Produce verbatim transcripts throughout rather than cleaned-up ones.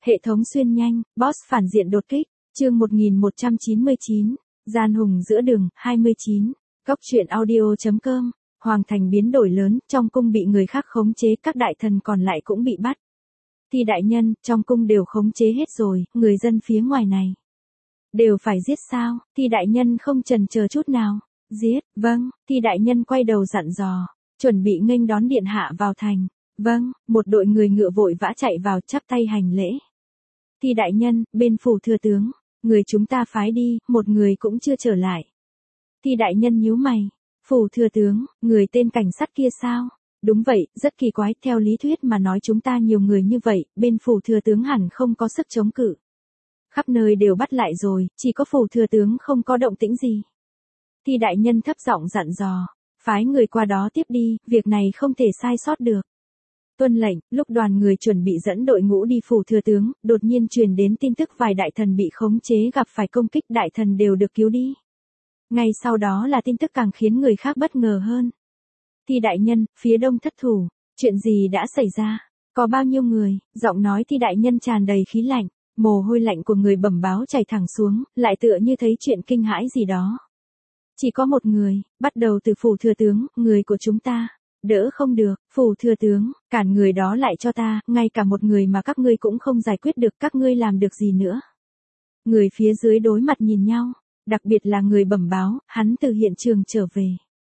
Hệ thống xuyên nhanh, boss phản diện đột kích, chương một nghìn một trăm chín mươi chín, gian hùng giữa đường, hai mươi chín, góc truyện audio.com, Hoàng thành biến đổi lớn, trong cung bị người khác khống chế, các đại thần còn lại cũng bị bắt. Thì đại nhân, trong cung đều khống chế hết rồi, người dân phía ngoài này đều phải giết sao? Thì đại nhân không chần chờ chút nào, giết, vâng, thì đại nhân quay đầu dặn dò, chuẩn bị nghênh đón điện hạ vào thành. Vâng, một đội người ngựa vội vã chạy vào chắp tay hành lễ. Thì đại nhân, bên phủ thừa tướng, người chúng ta phái đi, một người cũng chưa trở lại. Thì đại nhân nhíu mày, phủ thừa tướng, người tên cảnh sát kia sao? Đúng vậy, rất kỳ quái, theo lý thuyết mà nói chúng ta nhiều người như vậy, bên phủ thừa tướng hẳn không có sức chống cự. Khắp nơi đều bắt lại rồi, chỉ có phủ thừa tướng không có động tĩnh gì. Thì đại nhân thấp giọng dặn dò, phái người qua đó tiếp đi, việc này không thể sai sót được. Tuân lệnh, lúc đoàn người chuẩn bị dẫn đội ngũ đi phủ thừa tướng, đột nhiên truyền đến tin tức vài đại thần bị khống chế gặp phải công kích, đại thần đều được cứu đi. Ngay sau đó là tin tức càng khiến người khác bất ngờ hơn. Thì đại nhân, phía đông thất thủ, chuyện gì đã xảy ra? Có bao nhiêu người? Giọng nói thì đại nhân tràn đầy khí lạnh, mồ hôi lạnh của người bẩm báo chảy thẳng xuống, lại tựa như thấy chuyện kinh hãi gì đó. Chỉ có một người, bắt đầu từ phủ thừa tướng, người của chúng ta. Đỡ không được, phủ thừa tướng, cản người đó lại cho ta, ngay cả một người mà các ngươi cũng không giải quyết được, các ngươi làm được gì nữa. Người phía dưới đối mặt nhìn nhau, đặc biệt là người bẩm báo, hắn từ hiện trường trở về.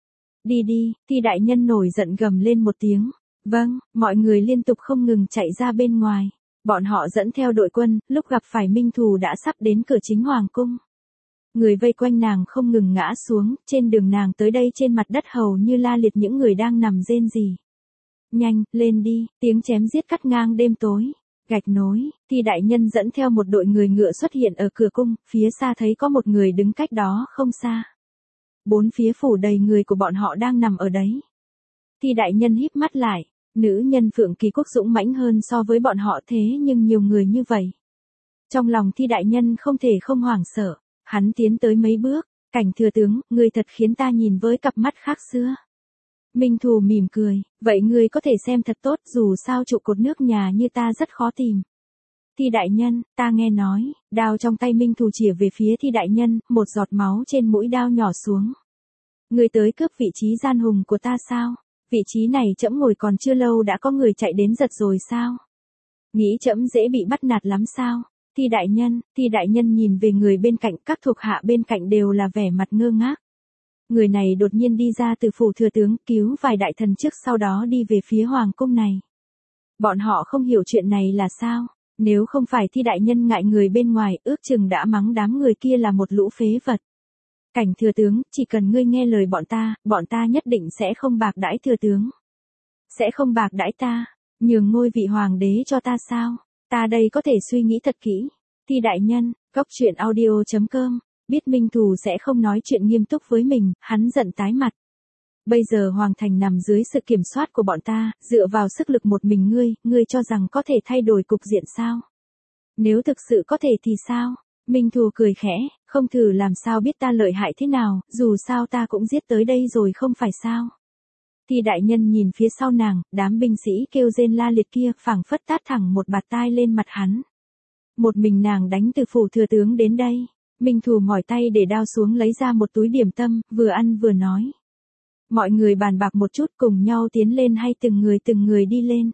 Đi đi, thì đại nhân nổi giận gầm lên một tiếng. Vâng, mọi người liên tục không ngừng chạy ra bên ngoài. Bọn họ dẫn theo đội quân, lúc gặp phải Minh Thù đã sắp đến cửa chính hoàng cung. Người vây quanh nàng không ngừng ngã xuống, trên đường nàng tới đây trên mặt đất hầu như la liệt những người đang nằm rên rỉ. Nhanh, lên đi, tiếng chém giết cắt ngang đêm tối. Gạch nối, thì đại nhân dẫn theo một đội người ngựa xuất hiện ở cửa cung, phía xa thấy có một người đứng cách đó không xa. Bốn phía phủ đầy người của bọn họ đang nằm ở đấy. Thì đại nhân híp mắt lại, nữ nhân Phượng Kỳ Quốc dũng mãnh hơn so với bọn họ thế nhưng nhiều người như vậy. Trong lòng Thi đại nhân không thể không hoảng sợ. Hắn tiến tới mấy bước, Cảnh thừa tướng, ngươi thật khiến ta nhìn với cặp mắt khác xưa. Minh Thù mỉm cười, vậy ngươi có thể xem thật tốt, dù sao trụ cột nước nhà như ta rất khó tìm. Thi đại nhân, ta nghe nói, đao trong tay Minh Thù chìa về phía Thi đại nhân, một giọt máu trên mũi đao nhỏ xuống. Ngươi tới cướp vị trí gian hùng của ta sao? Vị trí này trẫm ngồi còn chưa lâu đã có người chạy đến giật rồi sao? Nghĩ trẫm dễ bị bắt nạt lắm sao? Thi đại nhân, Thi đại nhân nhìn về người bên cạnh, các thuộc hạ bên cạnh đều là vẻ mặt ngơ ngác. Người này đột nhiên đi ra từ phủ thừa tướng, cứu vài đại thần trước sau đó đi về phía hoàng cung này. Bọn họ không hiểu chuyện này là sao, nếu không phải Thi đại nhân ngại người bên ngoài, ước chừng đã mắng đám người kia là một lũ phế vật. Cảnh thừa tướng, chỉ cần ngươi nghe lời bọn ta, bọn ta nhất định sẽ không bạc đãi thừa tướng. Sẽ không bạc đãi ta, nhường ngôi vị hoàng đế cho ta sao? Ta đây có thể suy nghĩ thật kỹ. Thi đại nhân, góc truyện audio.com, biết Minh Thù sẽ không nói chuyện nghiêm túc với mình, hắn giận tái mặt. Bây giờ hoàng thành nằm dưới sự kiểm soát của bọn ta, dựa vào sức lực một mình ngươi, ngươi cho rằng có thể thay đổi cục diện sao? Nếu thực sự có thể thì sao? Minh Thù cười khẽ, không thử làm sao biết ta lợi hại thế nào, dù sao ta cũng giết tới đây rồi không phải sao? Thì đại nhân nhìn phía sau nàng, đám binh sĩ kêu rên la liệt kia, phảng phất tát thẳng một bạt tai lên mặt hắn. Một mình nàng đánh từ phủ thừa tướng đến đây. Minh Thù mỏi tay để đao xuống, lấy ra một túi điểm tâm, vừa ăn vừa nói. Mọi người bàn bạc một chút, cùng nhau tiến lên hay từng người từng người đi lên?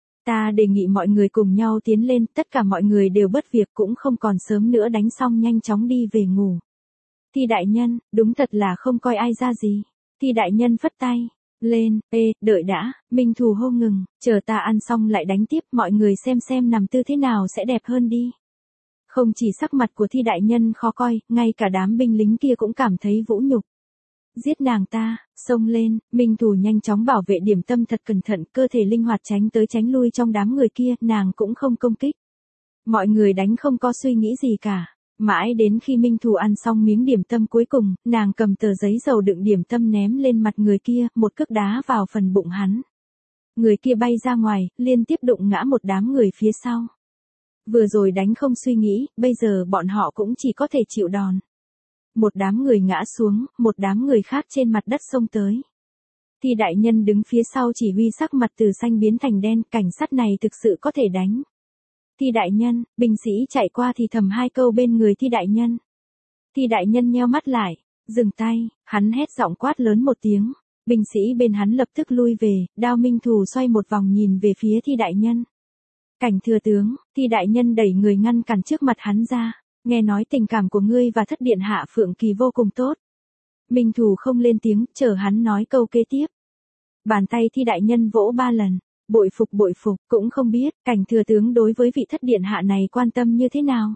Ta đề nghị mọi người cùng nhau tiến lên, tất cả mọi người đều bất việc, cũng không còn sớm nữa, đánh xong nhanh chóng đi về ngủ. Thì đại nhân, đúng thật là không coi ai ra gì. Thì đại nhân phất tay. Lên, ê, đợi đã, Minh Thù hô ngừng, chờ ta ăn xong lại đánh tiếp, mọi người xem xem nằm tư thế nào sẽ đẹp hơn đi. Không chỉ sắc mặt của Thi đại nhân khó coi, ngay cả đám binh lính kia cũng cảm thấy vũ nhục. Giết nàng ta, xông lên, Minh Thù nhanh chóng bảo vệ điểm tâm thật cẩn thận, cơ thể linh hoạt tránh tới tránh lui trong đám người kia, nàng cũng không công kích. Mọi người đánh không có suy nghĩ gì cả. Mãi đến khi Minh Thù ăn xong miếng điểm tâm cuối cùng, nàng cầm tờ giấy dầu đựng điểm tâm ném lên mặt người kia, một cước đá vào phần bụng hắn. Người kia bay ra ngoài, liên tiếp đụng ngã một đám người phía sau. Vừa rồi đánh không suy nghĩ, bây giờ bọn họ cũng chỉ có thể chịu đòn. Một đám người ngã xuống, một đám người khác trên mặt đất xông tới. Thì đại nhân đứng phía sau chỉ huy, sắc mặt từ xanh biến thành đen, cảnh sát này thực sự có thể đánh. Thi đại nhân, binh sĩ chạy qua thì thầm hai câu bên người thi đại nhân. Thi đại nhân nheo mắt lại, dừng tay, hắn hét giọng quát lớn một tiếng. Binh sĩ bên hắn lập tức lui về, Đao Minh Thù xoay một vòng nhìn về phía thi đại nhân. Cảnh thừa tướng, thi đại nhân đẩy người ngăn cản trước mặt hắn ra. Nghe nói tình cảm của ngươi và thất điện hạ Phượng Kỳ vô cùng tốt. Minh Thù không lên tiếng, chờ hắn nói câu kế tiếp. Bàn tay thi đại nhân vỗ ba lần. Bội phục bội phục, cũng không biết, cảnh thừa tướng đối với vị thất điện hạ này quan tâm như thế nào.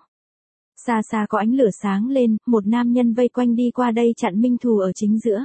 Xa xa có ánh lửa sáng lên, một nam nhân vây quanh đi qua đây chặn Minh Thù ở chính giữa.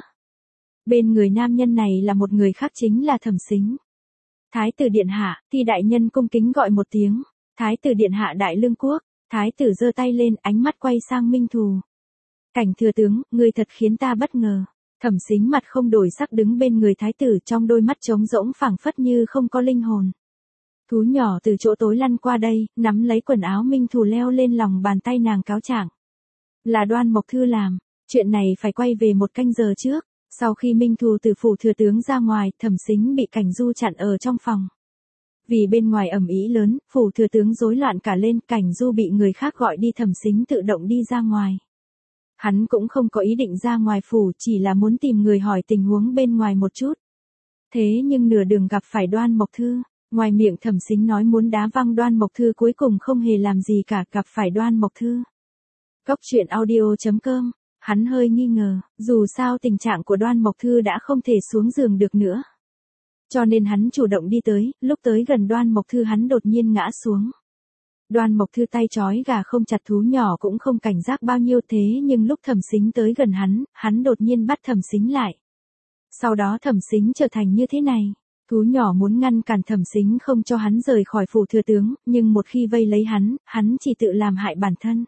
Bên người nam nhân này là một người khác, chính là Thẩm Sính. Thái tử điện hạ, thi đại nhân cung kính gọi một tiếng. Thái tử điện hạ Đại Lương quốc. Thái tử giơ tay lên, ánh mắt quay sang Minh Thù. Cảnh thừa tướng, ngươi thật khiến ta bất ngờ. Thẩm Sính mặt không đổi sắc đứng bên người thái tử, trong đôi mắt trống rỗng phảng phất như không có linh hồn. Thú nhỏ từ chỗ tối lăn qua đây, nắm lấy quần áo Minh Thù leo lên lòng bàn tay nàng cáo trạng. Là Đoan Mộc Thư làm, chuyện này phải quay về một canh giờ trước. Sau khi Minh Thù từ phủ thừa tướng ra ngoài, Thẩm Sính bị Cảnh Du chặn ở trong phòng. Vì bên ngoài ầm ĩ lớn, phủ thừa tướng rối loạn cả lên, Cảnh Du bị người khác gọi đi, Thẩm Sính tự động đi ra ngoài. Hắn cũng không có ý định ra ngoài phủ, chỉ là muốn tìm người hỏi tình huống bên ngoài một chút. Thế nhưng nửa đường gặp phải Đoan Mộc Thư, ngoài miệng Thẩm Sính nói muốn đá văng Đoan Mộc Thư, cuối cùng không hề làm gì cả, gặp phải Đoan Mộc Thư. Góc truyện audio chấm com, hắn hơi nghi ngờ, dù sao tình trạng của Đoan Mộc Thư đã không thể xuống giường được nữa. Cho nên hắn chủ động đi tới, lúc tới gần Đoan Mộc Thư hắn đột nhiên ngã xuống. Đoan Mộc Thư tay trói gà không chặt, thú nhỏ cũng không cảnh giác bao nhiêu, thế nhưng lúc Thẩm Sính tới gần hắn, hắn đột nhiên bắt Thẩm Sính lại. Sau đó Thẩm Sính trở thành như thế này. Thú nhỏ muốn ngăn cản Thẩm Sính không cho hắn rời khỏi phủ thừa tướng, nhưng một khi vây lấy hắn, hắn chỉ tự làm hại bản thân.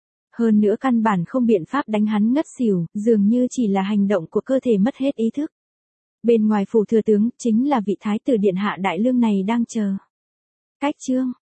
Hơn nữa căn bản không biện pháp đánh hắn ngất xỉu, dường như chỉ là hành động của cơ thể mất hết ý thức. Bên ngoài phủ thừa tướng, chính là vị thái tử điện hạ Đại Lương này đang chờ. Cách chương